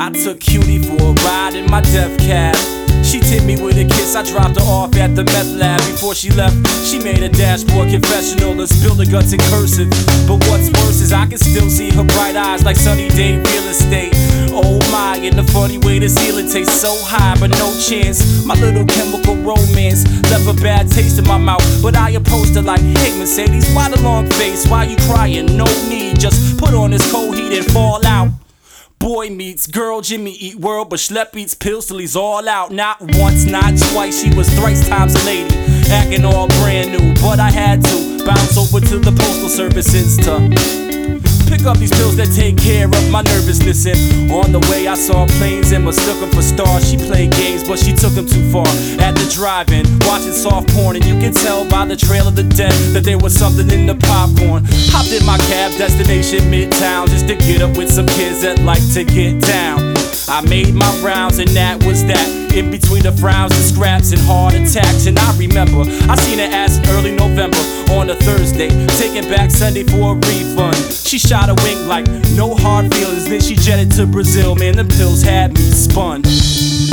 I took Cutie for a ride in my death cab. She tipped me with a kiss, I dropped her off at the meth lab. Before she left, she made a dashboard confessional and spilled her guts in cursive. But what's worse is I can still see her bright eyes like sunny day real estate. Oh my, in a funny way the ceiling tastes so high, but no chance. My little chemical romance left a bad taste in my mouth, but I approached her like, hey Mercedes, why the long face? Why you crying? No need, just put on this cold heat and fall out. Boy meets girl, Jimmy eat world, but Schlepp eats pills till he's all out. Not once, not twice, she was thrice times a lady, acting all brand new. But I had to bounce over to the postal services to pick up these pills that take care of my nervousness. And on the way I saw planes and mistook them for stars. She played games, but she took them too far. At the drive-in, watching soft porn, and you can tell by the trail of the dead that there was something in the popcorn. Hopped in my cab, destination Midtown, just to get up with some kids that like to get down. I made my rounds and that was that. In between the frowns and scraps and heart attacks. And I remember I seen her ass in early November on a Thursday, taking back Sunday for a refund. She shot a wink like no hard feelings, then she jetted to Brazil. Man, them pills had me spun.